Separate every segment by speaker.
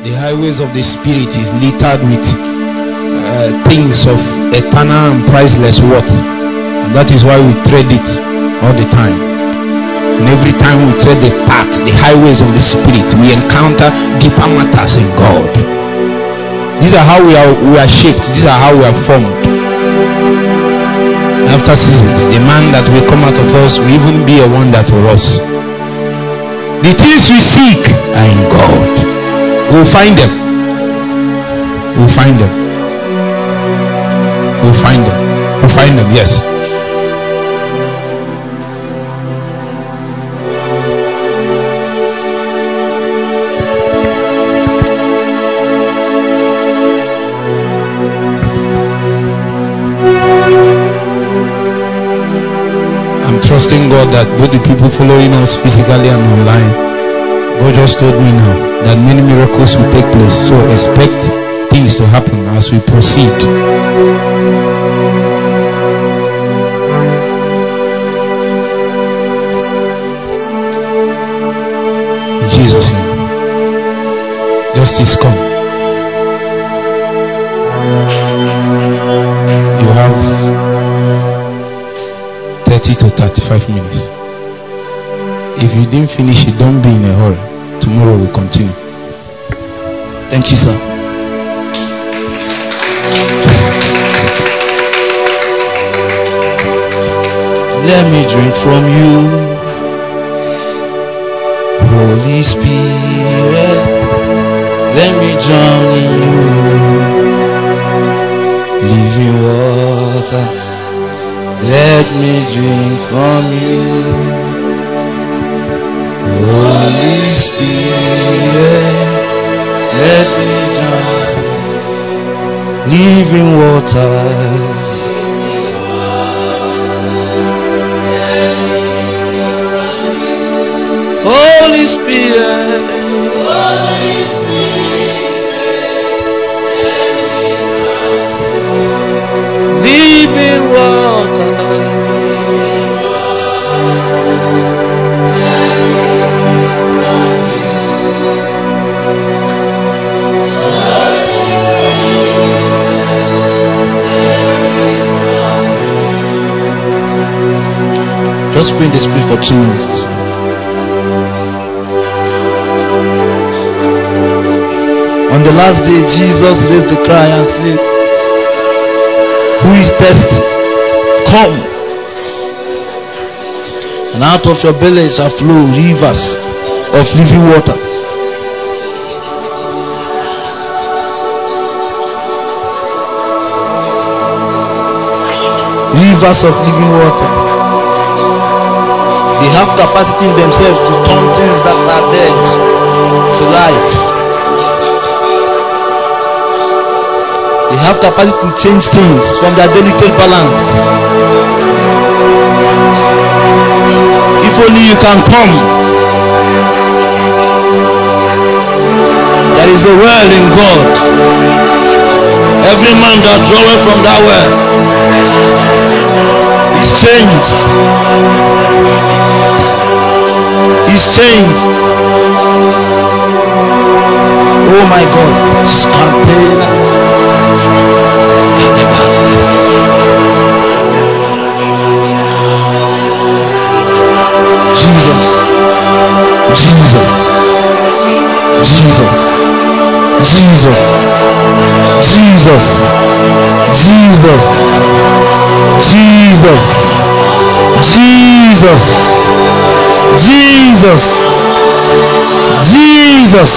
Speaker 1: The highways of the Spirit is littered with things of eternal and priceless worth. And that is why we trade it all the time. And every time we tread the path, the highways of the Spirit, we encounter deeper matters in God. These are how we are shaped. These are how we are formed. After seasons, the man that will come out of us will even be a wonder to us. The things we seek are in God. We'll find them. We'll find them. We'll find them. We'll find them, yes. I'm trusting God that both the people following us physically and online, God just told me now that many miracles will take place. So expect things to happen as we proceed. In Jesus' name. Justice come. You have 30 to 35 minutes. If you didn't finish it, don't be in a hurry. Tomorrow we'll continue. Thank you, sir. Let me drink from you, Holy Spirit. Let me drown in you, living water. Let me drink from you, Holy Spirit. Let me drown, living waters. Holy Spirit, Holy Spirit, living water. Just pray in the Spirit for 2 minutes. On the last day, Jesus raised the cry and said, who is thirsty? Come. And out of your belly shall flow rivers of living waters. Rivers of living waters. They have capacity in themselves to turn things that are dead to life. They have capacity to change things from their delicate balance. If only you can come. There is a well in God. Every man that draweth from that well is changed. Is changed. Oh my God. Scampela. Jesus. Jesus. Jesus. Jesus. Jesus. Jesus. Jesus. Jesus. Jesus. Jesus.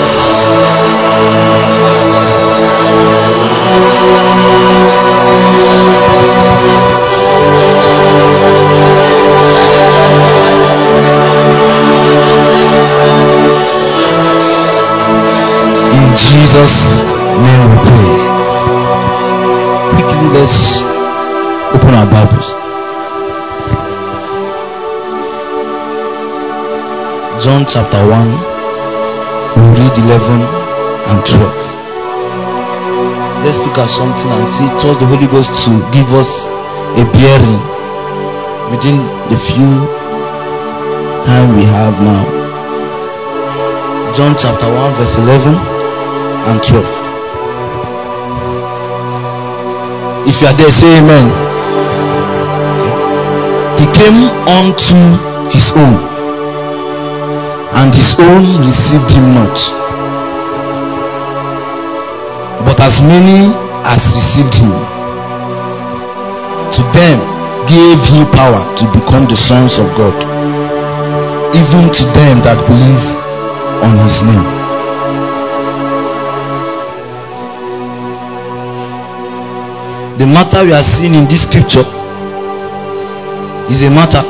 Speaker 1: In Jesus' name we pray. Quickly, let's open our Bibles. John chapter 1, we'll read 11 and 12. Let's look at something and see, trust the Holy Ghost to give us a bearing within the few time we have now. John chapter 1 verse 11. and 12. If you are there, say amen. He came unto his own, and his own received him not. But as many as received him, to them gave he power to become the sons of God, even to them that believe on his name. The matter we are seeing in this scripture is a matter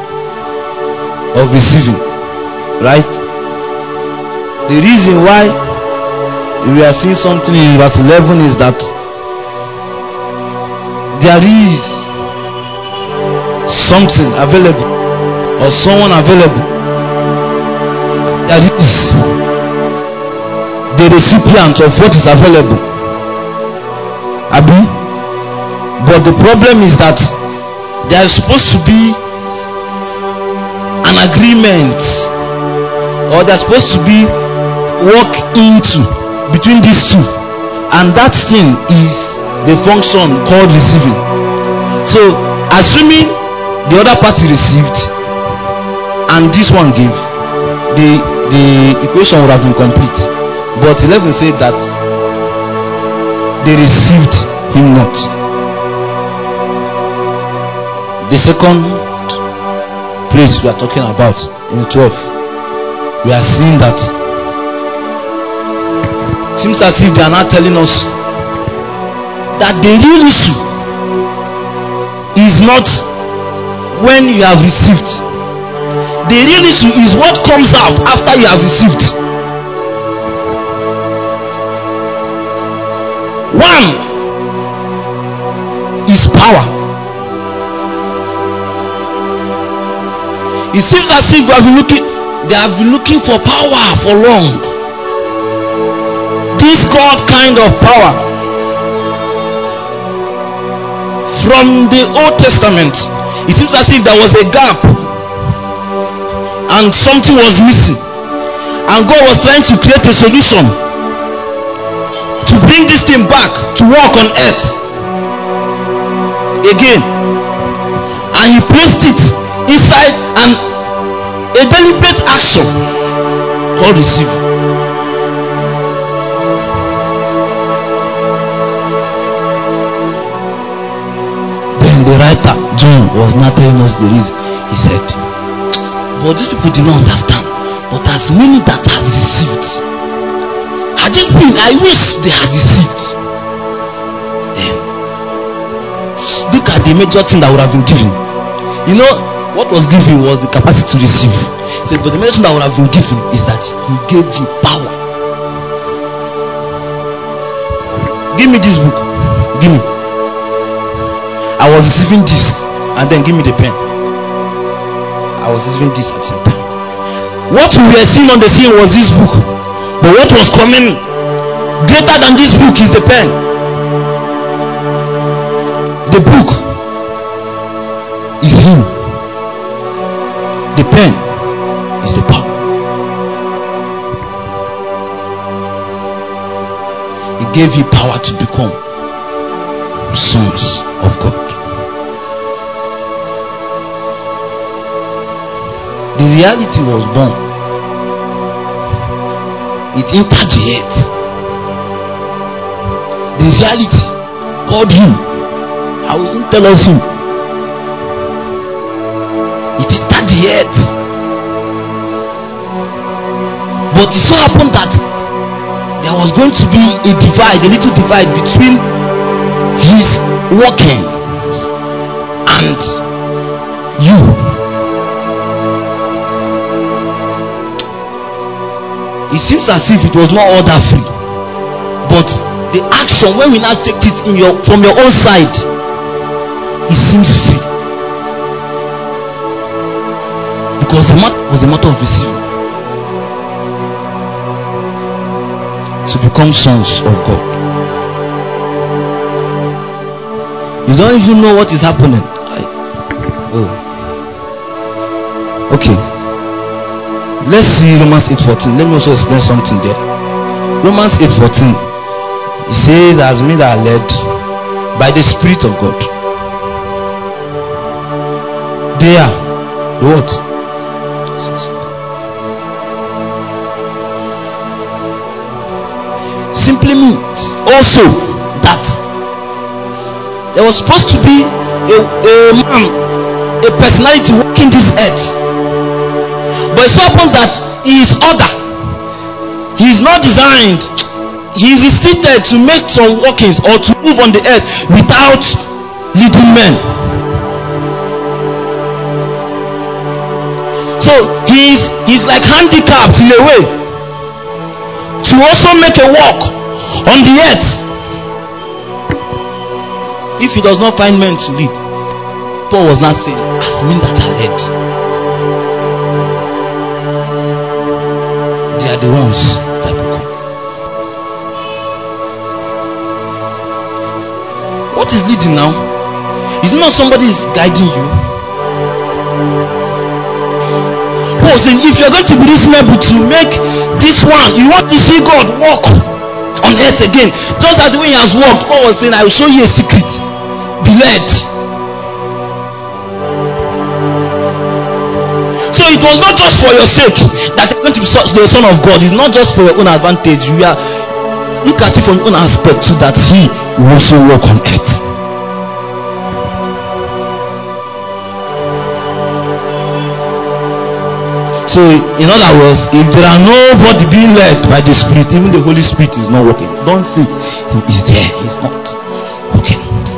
Speaker 1: of receiving, right? The reason why we are seeing something in verse 11 is that there is something available or someone available. There is the recipient of what is available. Abi? But the problem is that there is supposed to be an agreement, or there's supposed to be work into between these two, and that thing is the function called receiving. So assuming the other party received and this one gave, the equation would have been complete. But 11 said that they received him not. The second place we are talking about in 12, we are seeing that seems as if they are not telling us that the real issue is not when you have received. The real issue is what comes out after you have received. One is power. It seems as if they have been looking for power for long. This God kind of power from the Old Testament, it seems as if there was a gap and something was missing, and God was trying to create a solution to bring this thing back to work on earth again, and he placed it inside a deliberate action called receiving. Then the writer John was not telling us the reason. He said, but these people did not understand. But as many that have received, I wish they had received. Then look at the major thing that would have been given. You know, what was given was the capacity to receive. He said, but the major thing that would have been given is that he gave you power. Give me this book. Give me. I was receiving this, and then give me the pen. I was receiving this at the same time. What we were seeing on the scene was this book, but what was coming greater than this book is the pen. The book is him. The pen is the power. He gave you power to become sons of God. The reality was born. It entered the earth. The reality called him. I wasn't tell us him. It entered the earth. But it so happened that there was going to be a divide, a little divide between his workings and you. It seems as if it was not all that free, but the action, when we now take it from your own side, it seems free, because the matter was a matter of receiving to become sons of God. You don't even know what is happening. Okay. Let's see Romans 8:14. Let me also explain something there. Romans 8:14. It says, as men are led by the Spirit of God, they are what? Simply means also that there was supposed to be a man, a personality walking this earth, but it so happens that he is order. He is not designed. He is seated to make some walkings or to move on the earth without leading men. So he's like handicapped in a way to also make a walk on the earth if he does not find men to lead. Paul was not saying, as men that are led, they are the ones that will come. What is leading now? Is it not somebody is guiding you? Paul saying, if you are going to be reasonable to make this one, you want to see God walk on earth again, just as the way he has walked. Paul was saying, I will show you a secret. Be led. So it was not just for your sake that you're going to be the Son of God. It's not just for your own advantage. You are, look at it from your own aspect too, that he will also walk on earth. So in other words, if there are nobody being led by the Spirit, even the Holy Spirit is not working. Don't see he is there, he's not working.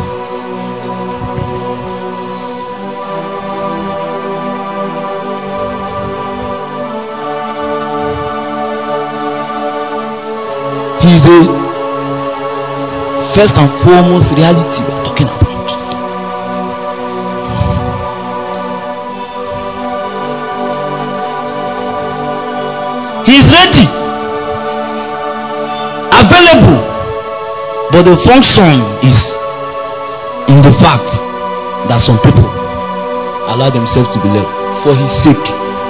Speaker 1: He is the first and foremost reality we are talking about. He is ready, available, but the function is in the fact that some people allow themselves to be led for his sake.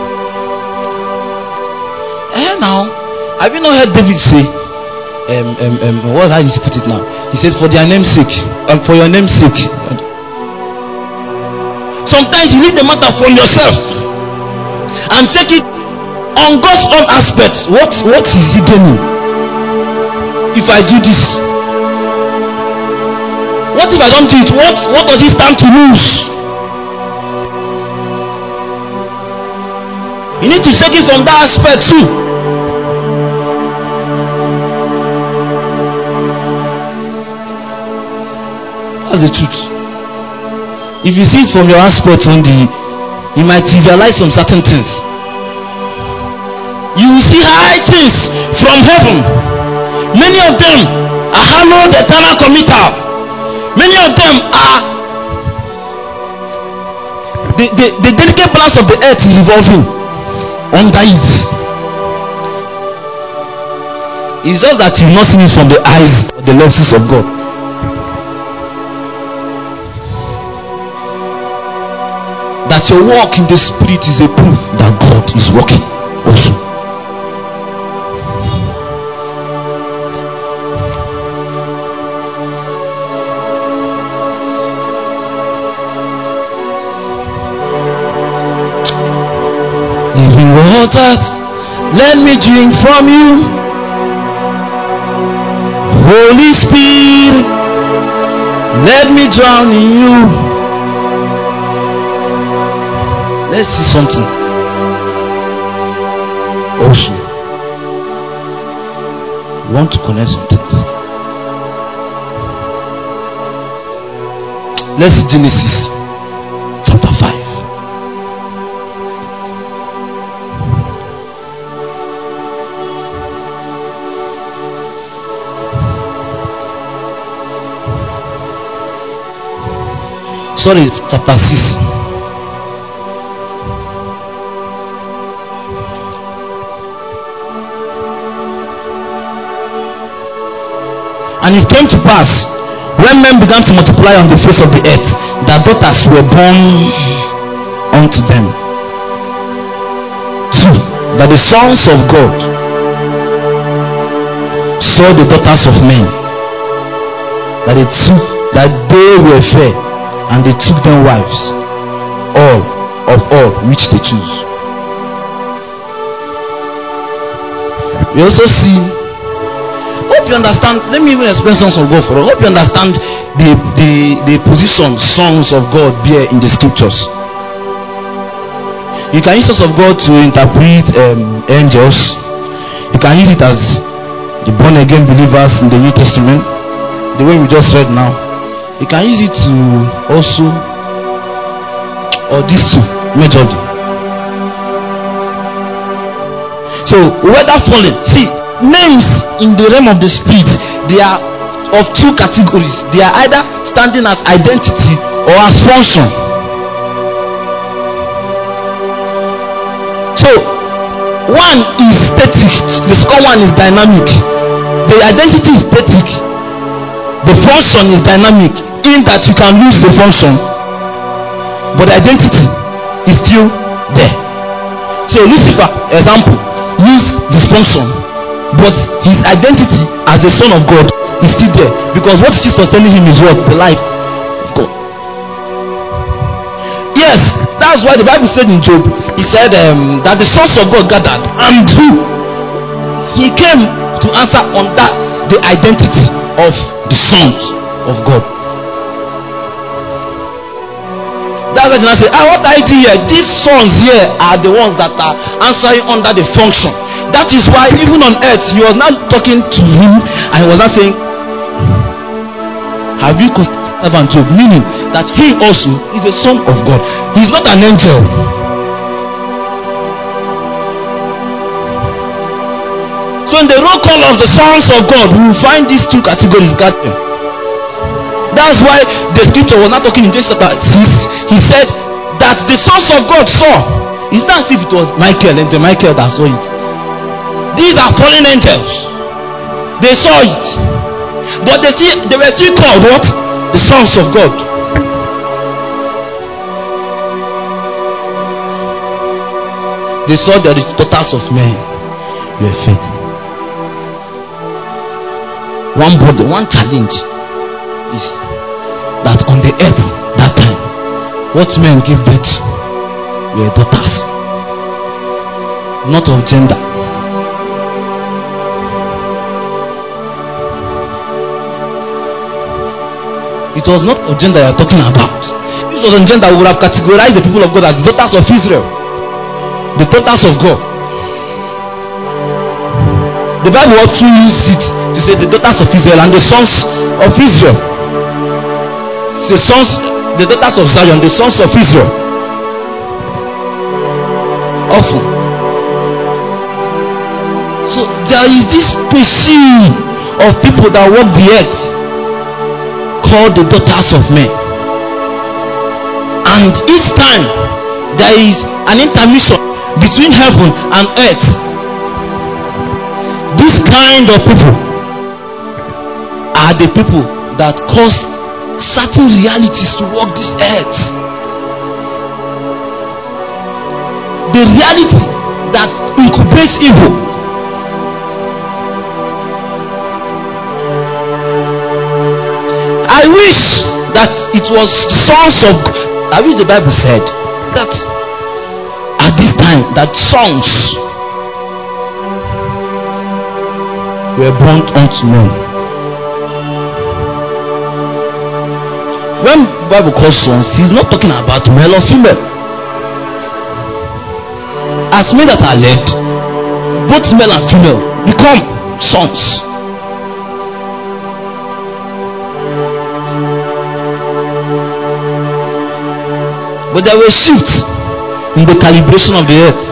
Speaker 1: And now, have you not heard David say, what how he put it now? He said, for their name's sake, for your name's sake. Sometimes you leave the matter from yourself and take it on God's own aspect. What is he doing? If I do this, what if I don't do it? What does he stand to lose? You need to take it from that aspect too. That's the truth. If you see it from your aspect only, you might trivialize some certain things. You will see high things from heaven. Many of them are hallowed eternal committal. Many of them are the delicate balance of the earth is evolving under it. It's just that you've not seen it from the eyes or the lenses of God. That your walk in the Spirit is a proof that God is working also. Living waters, let me drink from you. Holy Spirit, let me drown in you. Let's see something also. We want to connect some things. Let's see Genesis chapter 5. Sorry, chapter 6. And it came to pass, when men began to multiply on the face of the earth, that daughters were born unto them. 2. That the sons of God saw the daughters of men, that they were fair, and they took them wives, all which they choose. We also see, hope you understand, let me even explain Sons of God for us. Hope you understand the position Sons of God bear in the scriptures. You can use Sons of God to interpret angels. You can use it as the born again believers in the New Testament, the way we just read now. You can use it to also, or these two majorly. So whether fallen, see, names in the realm of the spirit, they are of two categories. They are either standing as identity or as function. So one is static, the second one is dynamic. The identity is static, the function is dynamic, in that you can lose the function, but the identity is still there. So Lucifer, example, lose this function, but his identity as the Son of God is still there, because what is sustaining him is what? The life of God. Yes, that's why the Bible said in Job, he said that the sons of God gathered, and he came to answer on that, the identity of the sons of God. That's why I say, what I do here, these sons here are the ones that are answering under the function. That is why even on earth, he was not talking to him, and he was not saying, have you considered servant Job? Meaning that he also is a son of God. He's not an angel. So in the roll call of the sons of God, we will find these two categories gathering. That's why the scripture was not talking in Genesis chapter 6. He said that the sons of God saw. It's not as if it was angel Michael that saw it. These are fallen angels. They saw it, but they were still called what? The sons of God. They saw that the daughters of men were faithful. One burden, one challenge is that on the earth that time, what men give birth were daughters, not of gender. It was not of gender you are talking about. If it was on gender, we would have categorized the people of God as the daughters of Israel, the daughters of God. The Bible also uses it to say the daughters of Israel and the sons of Israel. The daughters of Zion, the sons of Israel. Often. So there is this species of people that walk the earth called the daughters of men. And each time there is an intermission between heaven and earth. This kind of people are the people that cause certain realities to walk this earth. The reality that incubates evil. I wish that it was sons of God. I wish the Bible said that at this time that sons were born unto men. When the Bible calls sons, he's not talking about male or female. As men that are led, both male and female become sons. But there were shifts in the calibration of the earth,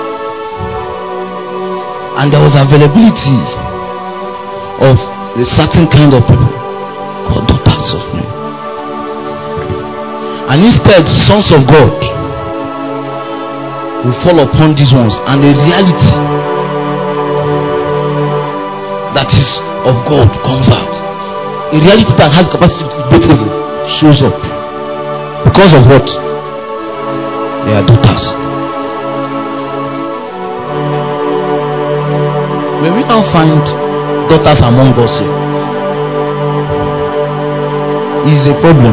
Speaker 1: and there was availability of a certain kind of people called daughters of men. And instead, sons of God will fall upon these ones, and a reality that is of God comes out. A reality that has capacity to be beatable shows up. Because of what? They are daughters. When we now find daughters among us here. It's a problem.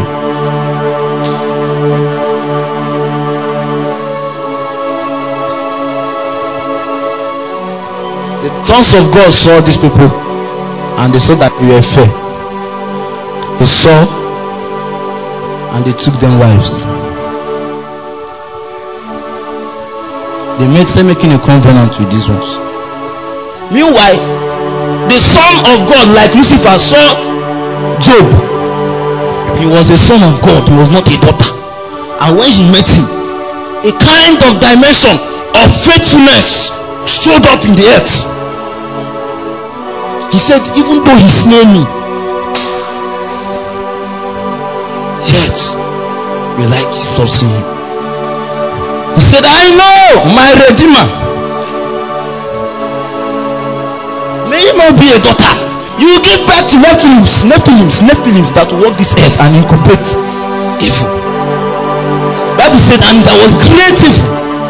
Speaker 1: The sons of God saw these people and they saw that they were fair. They saw and they took them wives. They started making a covenant with these ones. Meanwhile, the son of God, like Lucifer, saw Job. He was a son of God, he was not a daughter. And when he met him, a kind of dimension of faithfulness showed up in the earth. He said, even though he slay me, yet will I keep trusting him. He said, I know my Redeemer. May you not be a daughter. You will give birth to Nephilims that will walk this earth and incubate evil. Bible said, and there was great evil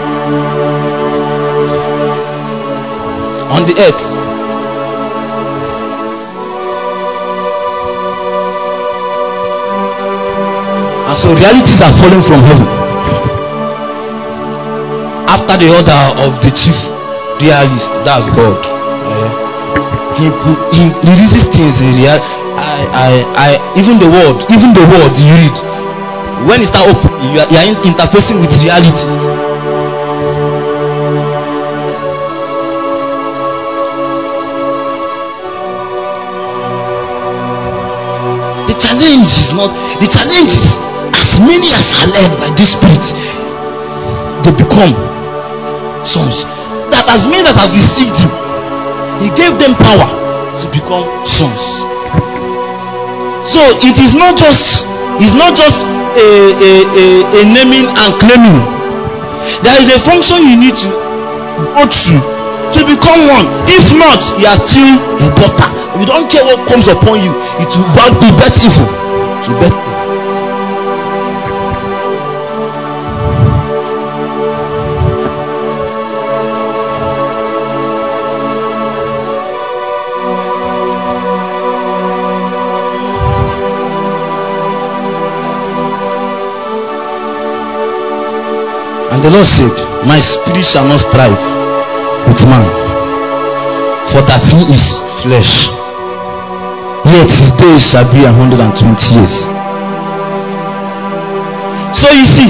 Speaker 1: on the earth. And so realities are falling from heaven. After the order of the chief realist, that's God. He releases things in real. Even the word you read, when it starts opening, you are interfacing with realities. The challenge is as many as are led by this spirit, they become sons. That as many that have received him, he gave them power to become sons. So it is not just a naming and claiming. There is a function you need to go through to become one. If not, you are still a daughter. You don't care what comes upon you. It will be bet evil. It will bet evil. And the Lord said, my spirit shall not strive with man, for that he is flesh, yet his days shall be 120 years. So you see,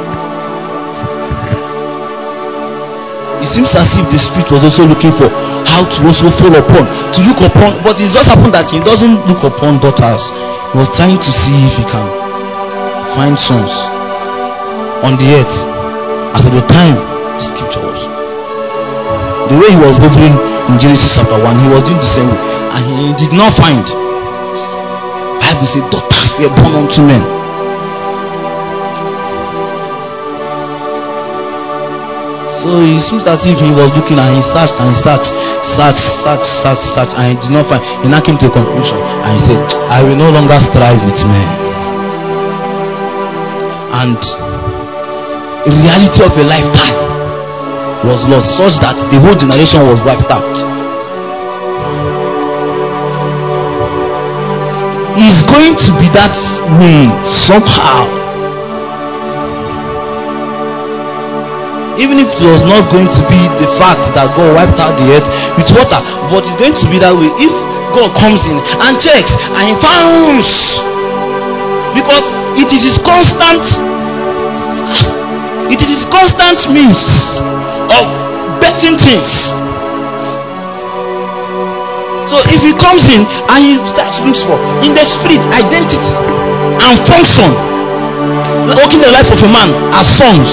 Speaker 1: it seems as if the spirit was also looking for how to also fall upon, to look upon, but it just happened that he doesn't look upon daughters. He was trying to see if he can find sons on the earth. As at the time the scripture was, the way he was hovering in Genesis chapter 1, he was doing the same way, and he did not find. Bible said daughters were born unto men. So it seems as if he was looking and he searched and he searched, and he did not find. He now came to a conclusion and he said, I will no longer strive with men. And the reality of a lifetime was lost, such that the whole generation was wiped out. It's going to be that way somehow. Even if it was not going to be the fact that God wiped out the earth with water, but it's going to be that way if God comes in and checks and he finds, because it is his constant means of betting things. So if he comes in and he starts looking for in the spirit identity and function, walking the life of a man as sons.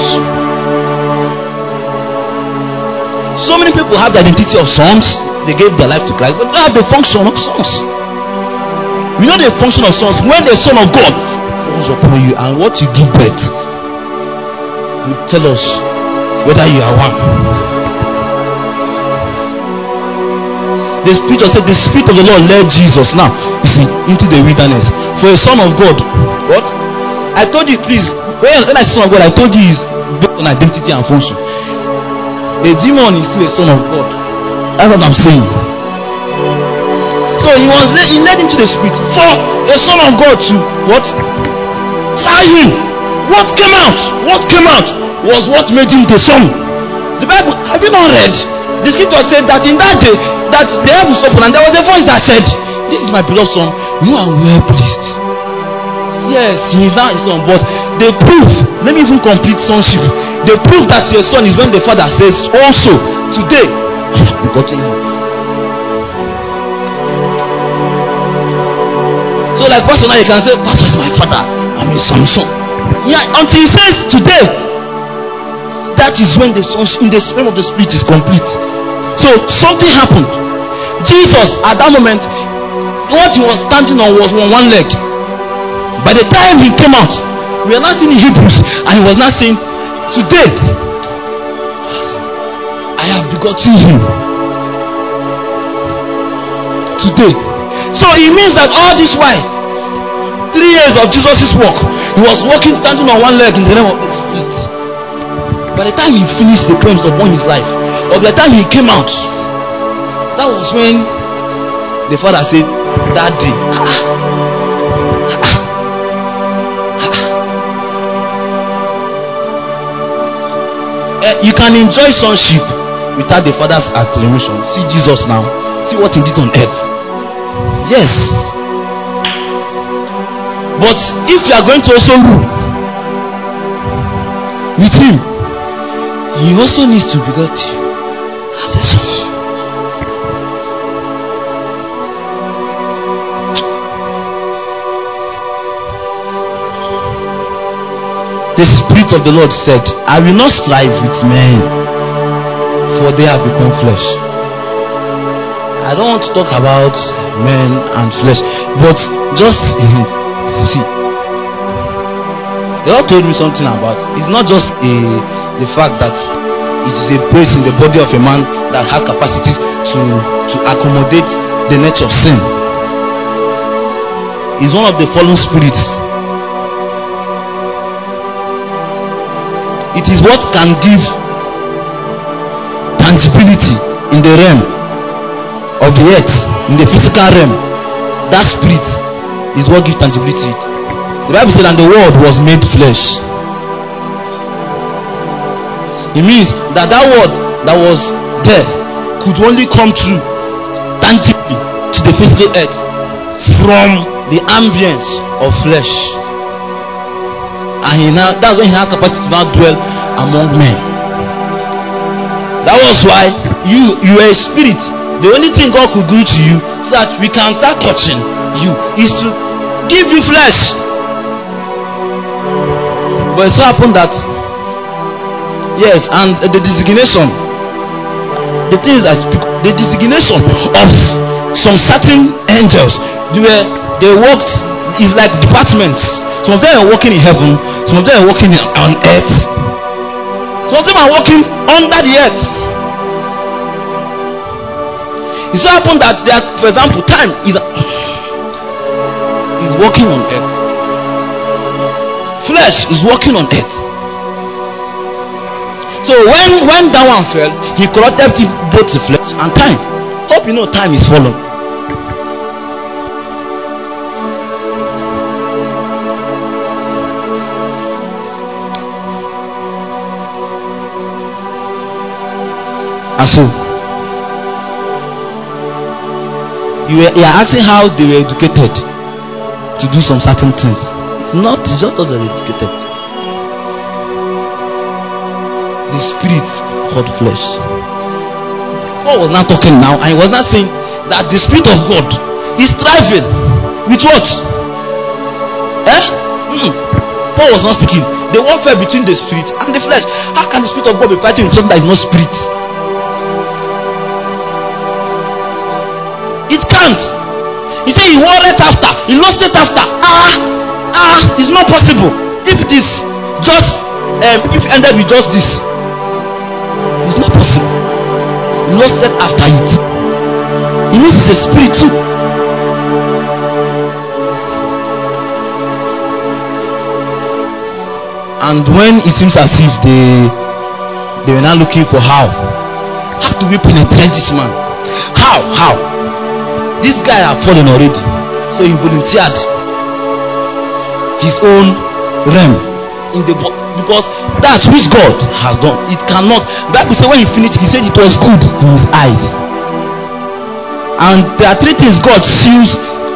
Speaker 1: So many people have the identity of sons, they gave their life to Christ, but they don't have the function of sons. We know the function of sons when the Son of God falls upon you, and what you give birth will tell us whether you are one. The Spirit of the Lord led Jesus now, you see, into the wilderness. For a son of God, what? I told you, please, when I say son of God, I told you is based on identity and function. A demon is still a son of God. That's what I'm saying. he led him to the spirit for the Son of God to what? Try him. What came out was what made him the Son. The Bible, have you not read? The scripture said that in that day, that the heavens opened and there was a voice that said, "This is my beloved Son, you are well pleased." Yes, he is now his Son, but the proof, let me even complete sonship. The proof that your Son is when the Father says, "Also today I have begotten you." So like Pastor now you can say, "Pastor is my Father, I'm his Son." Yeah, until he says today, that is when the Son in the realm of the Spirit is complete. So something happened. Jesus at that moment, what he was standing on was on one leg. By the time he came out, we are not seeing Hebrews, and he was not saying, "Today I have begotten him." Today. So it means that all this while, 3 years of Jesus' work, he was walking, standing on one leg in the realm of the Spirit. By the time he finished the claims upon his life, or by the time he came out, that was when the Father said, "Daddy." You can enjoy sonship without the Father's acclamation. See Jesus now. See what he did on earth. Yes. But if you are going to also rule with him, he also needs to beget as a son. The Spirit of the Lord said, "I will not strive with men, for they have become flesh." I don't want to talk about men and flesh, but just see. The Lord told me something about it's not just the fact that it is a place in the body of a man that has capacity to accommodate the nature of sin. It's one of the fallen spirits. It is what can give tangibility in the realm of the earth, in the physical realm. That spirit is what gives tangibility to it. The Bible said, "And the word was made flesh." It means that word that was there could only come true tangibly to the physical earth from the ambience of flesh. And that's when he has capacity to now dwell among men. That was why you are a spirit. The only thing God could do to you so that we can start touching you is to give you flesh. But it so happened that yes, and the designation, the things that speak, the designation of some certain angels, they worked is like departments. Some of them are working in heaven, some of them are working on earth, some of them are working under the earth. It so happened that for example, time is working on earth. Flesh is working on earth. So when that one fell, he corrupted both the flesh and time. Hope you know time is fallen. And so you are asking how they were educated to do some certain things. It's just that they're educated. The spirit called flesh. Paul was not talking now, and he was not saying that the Spirit of God is striving with what? Paul was not speaking. The warfare between the spirit and the flesh. How can the Spirit of God be fighting with something that is not spirit? It can't. He said he warred after, he lost it after. It's not possible. If it is just if it ended with just this, it's not possible. He lost it after it. It means it's a spirit too. And when it seems as if they were not looking for how do we penetrate this man? How?
Speaker 2: This guy had fallen already, so he volunteered his own realm in the because that's which God has done. It cannot. Bible said when he finished, he said it was good in his eyes. And there are three things God seals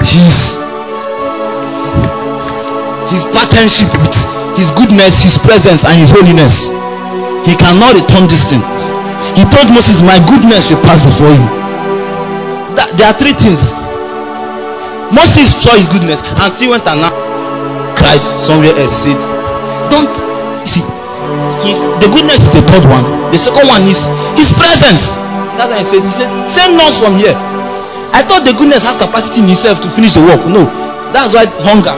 Speaker 2: his partnership with: his goodness, his presence, and his holiness. He cannot return these things. He told Moses, my goodness will pass before you. There are three things. Moses saw his goodness and still went and cried somewhere else. Said, don't see, the goodness is the third one. The second one is his presence. That's why he said, send us from here. I thought the goodness has capacity in itself to finish the work. No, that's why hunger.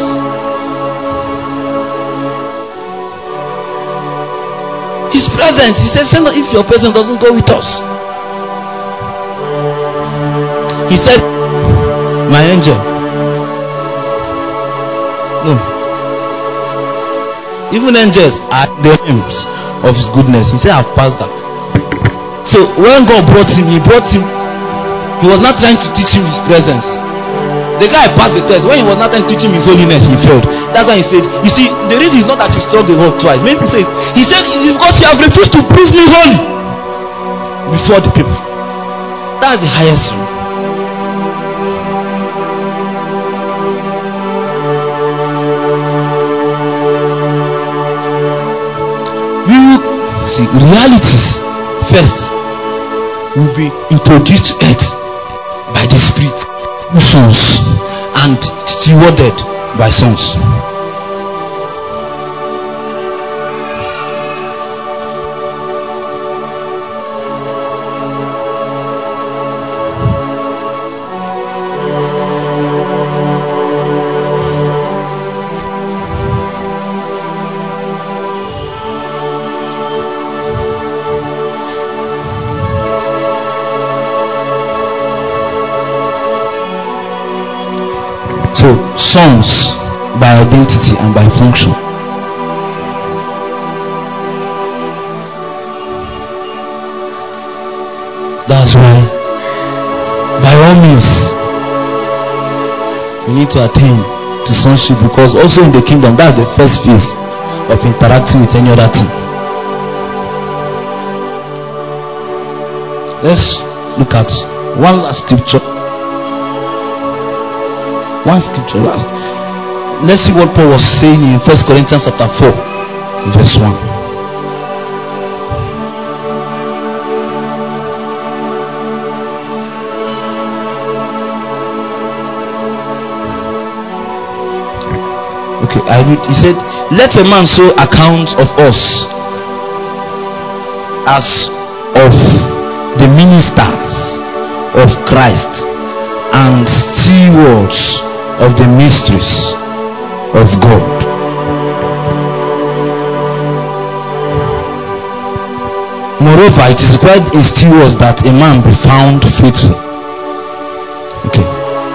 Speaker 2: His presence, he said, send us if your presence doesn't go with us. He said, my angel. No. Even angels are the names of his goodness. He said, I've passed that. So when God brought him, he was not trying to teach him his presence. The guy passed the test. When he was not trying to teach him his holiness, he failed. That's why he said, you see, the reason is not that you struck the rock twice. Maybe he said it's because you have refused to prove me holy before the people. That's the highest rule. We will see realities first will be introduced to earth by the Spirit through sons and stewarded by sons. So, sons by identity and by function. That's why, by all means, we need to attain to sonship, because also in the kingdom, that's the first phase of interacting with any other thing. Let's look at one last scripture. One scripture last. Let's see what Paul was saying in 1 Corinthians chapter 4, verse 1. Okay, I read. He said, let a man so account of us as of the ministers of Christ and stewards of the mysteries of God. Moreover, it is required in stewards that a man be found faithful. Okay.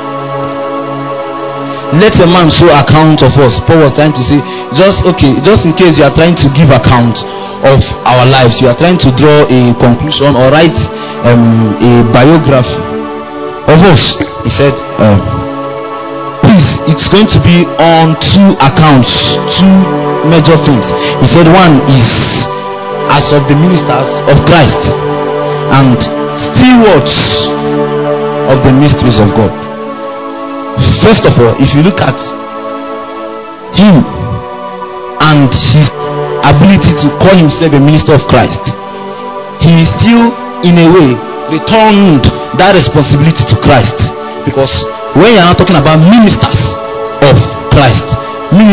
Speaker 2: Let a man so account of us. Paul was trying to say, just in case you are trying to give account of our lives, you are trying to draw a conclusion or write a biography of us. He said, it's going to be on two accounts, two major things. He said one is as of the ministers of Christ and stewards of the mysteries of God. First of all, if you look at him and his ability to call himself a minister of Christ, he still in a way returned that responsibility to Christ, because when you are not talking about ministers of Christ, you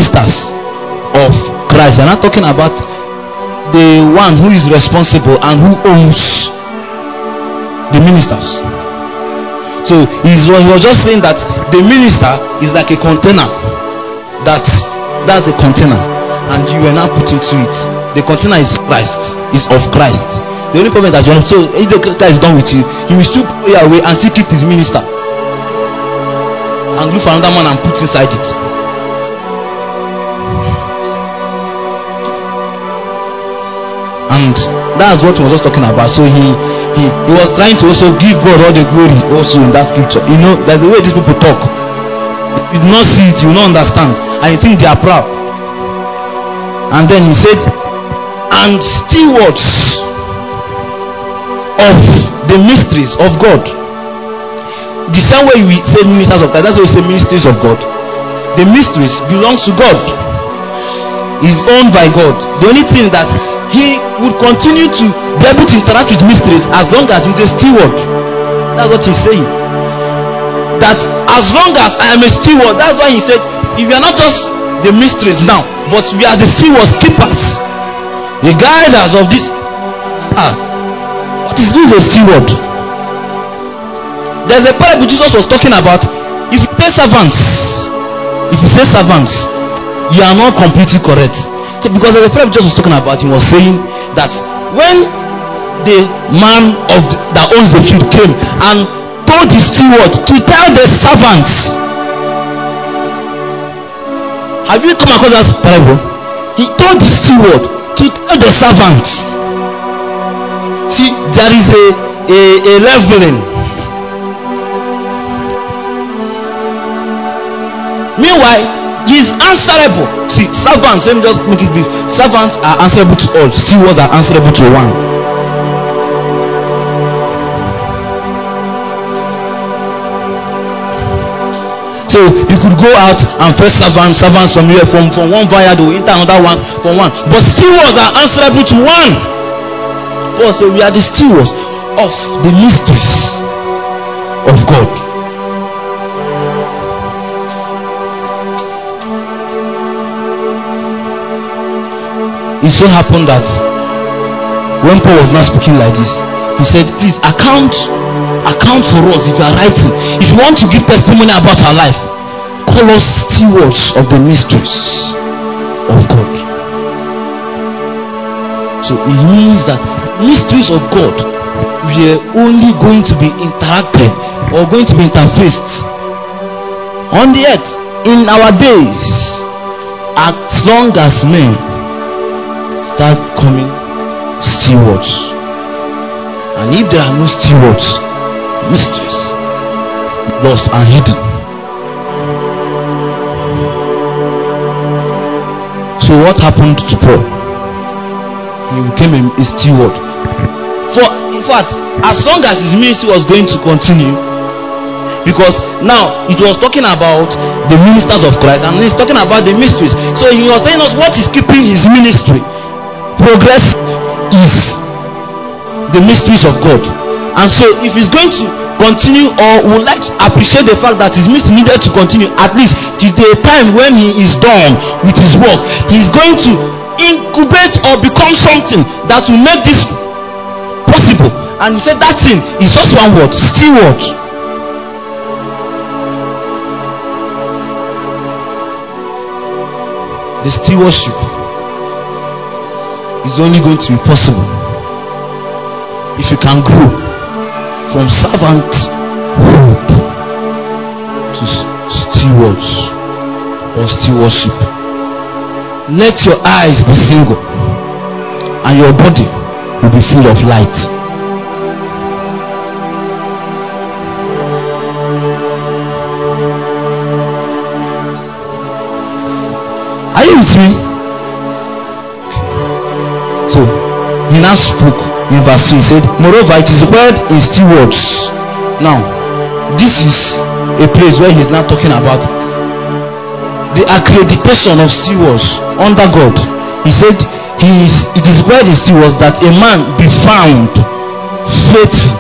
Speaker 2: are not talking about the one who is responsible and who owns the ministers. So he was just saying that the minister is like a container. That's the container, and you are now put into it. The container is Christ, is of Christ. The only problem that you have, so if the Christ is done with you, he will still put it away and still keep his minister and look for another man and put inside it. And that's what we were just talking about. So he he was trying to also give God all the glory also in that scripture. You know, that's the way these people talk. If you do not see it, you will not understand, and you think they are proud. And then he said, and stewards of the mysteries of God. The same way we say ministers of God, that's why we say mysteries of God. The mysteries belongs to God, is owned by God. The only thing that he would continue to be able to interact with mysteries as long as he's a steward. That's what he's saying. That as long as I am a steward, that's why he said, if you are not just the mysteries now, but we are the stewards, keepers, the guiders of this. What is this a steward? There's a parable Jesus was talking about. If you say servants, you are not completely correct. So because the parable Jesus was talking about, he was saying that when the man that owns the field came and told the steward to tell the servants. Have you come across that parable? He told the steward to tell the servants. See, there is a leveling. Meanwhile, he is answerable. See, servants, let me just make it brief. Servants are answerable to all. Stewards are answerable to one. So you could go out and fetch servants from here, from one via to enter another one from one. But stewards are answerable to one. Paul said we are the stewards of the mysteries of God. It so happened that when Paul was not speaking like this, he said, please account for us if you are writing. If you want to give testimony about our life, call us stewards of the mysteries of God. So it means that mysteries of God, we are only going to be interacted or going to be interfaced on the earth in our days, as long as men start coming stewards. And if there are no stewards, mysteries lost and hidden. So what happened to Paul? He became a steward. For in fact, as long as his ministry was going to continue, because now it was talking about the ministers of Christ and he's talking about the mysteries. So he was telling us what is keeping his ministry progress is the mysteries of God. And so if he's going to continue or would like to appreciate the fact that his ministry needed to continue at least till the time when he is done with his work, he's going to incubate or become something that will make this possible. And he said that thing is just one word: steward. The stewardship is only going to be possible if you can grow from servanthood to stewards or stewardship. Let your eyes be single and your body will be full of light. Are you with me? So he now spoke in verse 2. He said, moreover, it is word in stewards. Now, this is a place where he's now talking about the accreditation of stewards under God. He said, it is word in stewards that a man be found faithful.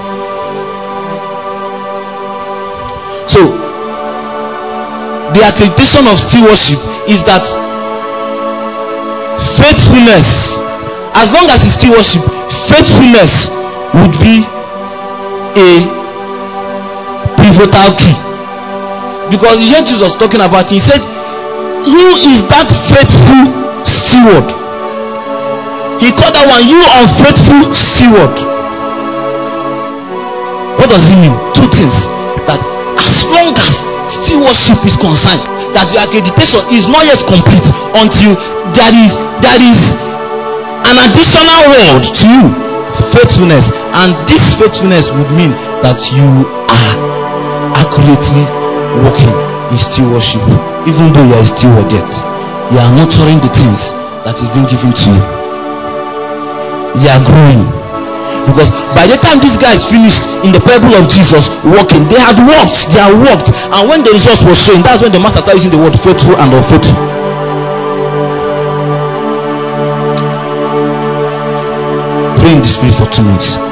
Speaker 2: So, the accreditation of stewardship is that faithfulness, as long as it's stewardship, faithfulness would be a pivotal key. Because you hear Jesus talking about it, he said, who is that faithful steward? He called that one, you unfaithful steward. What does it mean? Two things. That as long as stewardship is concerned, that your accreditation is not yet complete until there is an additional word to you, faithfulness. And this faithfulness would mean that you are accurately walking in stewardship, even though you are a steward yet. You are nurturing the things that is being given to you. You are growing. Because by the time these guys finished in the parable of Jesus walking, they had walked, and when the results were showing, that's when the master started using the word faithful and unfaithful. Pray in the spirit for 2 minutes.